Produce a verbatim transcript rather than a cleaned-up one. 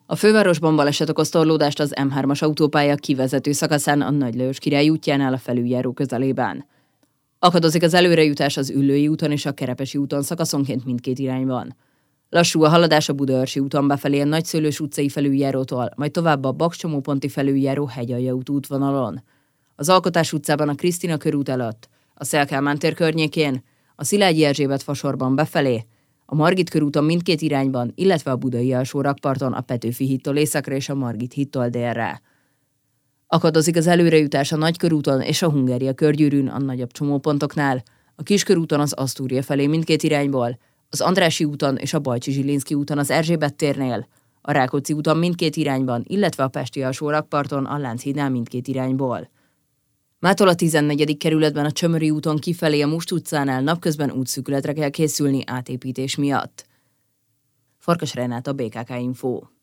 A fővárosban baleset okoz torlódást az M hármas autópálya kivezető szakaszán a Nagy Lajos Király útjánál a felüljáró közelében. Akadozik az előrejutás az Üllői úton és a Kerepesi úton szakaszonként mindkét irányban. Lassú a haladás a Budaörsi úton befelé a Nagyszőlős utcai felüljárótól, majd tovább a Bakcsomóponti felüljáró Hegyalja út útvonalon. Az Alkotás utcában a Krisztina körút előtt, a Széll Kálmán tér környékén, a Szilágyi Erzsébet fasorban befelé, a Margit körúton mindkét irányban, illetve a Budai alsó rakparton a Petőfi hídtól északra és a Margit hídtól délre. Akadozik az előrejutás a Nagykörúton és a Hungária körgyűrűn a nagyobb csomópontoknál, a Kiskörúton az Asztúria felé mindkét irányból, az Andrássy úton és a Bajcsy-Zsilinszky úton az Erzsébet térnél, a Rákóczi úton mindkét irányban, illetve a Pesti alsó rakparton a Lánchídnál mindkét irányból. Mától a tizennegyedik kerületben a Csömöri úton kifelé a Must utcánál napközben útszűkületre kell készülni átépítés miatt. Farkas Renáta, bé ká ká Info.